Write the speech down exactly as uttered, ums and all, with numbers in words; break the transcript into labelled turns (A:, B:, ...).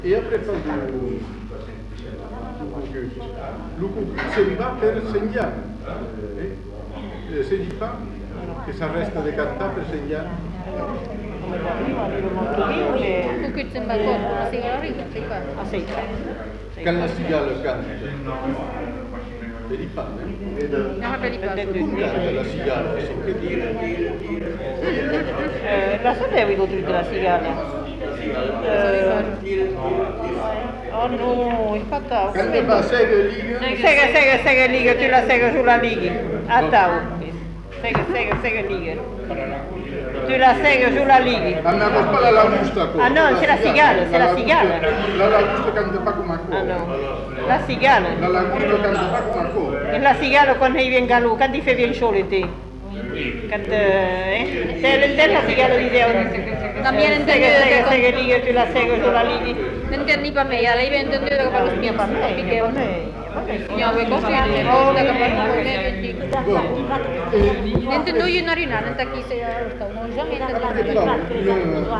A: Et après, quand le couple se va per segnare, eh, se dit pas che si resta di cantare per segnare.
B: Kun kytsen vai kohdalla, siellä on riikat, ei kai.
C: Ah, sì.
A: Quand la cigale canta, per i panni,
B: Nämä pelipäässä.
A: come canta la cigale? Che dire?
C: Eh, la sapevo tutti della cigale. Eh, oh no, il patau.
A: Quando va a segue lì,
C: Sega, sega, sega liga, tu la sega sulla liga. A tau. Sega, sega, sega liga. Tu la sega sulla liga.
A: a me colpa la lagusta.
C: Ah no, c'è la cigale, c'è la cigale.
A: La lagusta canta pas come a
C: Ah no, la cigale.
A: La lagusta canta pas come a
C: E la cigale quando viene a lui, quando ti fai il sole te? Quando, eh? Te, te la cigale di Dio.
B: También
C: Sega,
B: entendido
C: sega,
B: que
C: sega liga, tu la sega sulla liga.
B: no entiendo ni para mí, ya le iba entendido que para los míos para mí.
C: Eh, va bene.
B: Ja, voi così, ne vosta che poi non ne
A: colpa.
B: Niente noi non rinare, non tachi se sta un già mette
A: No,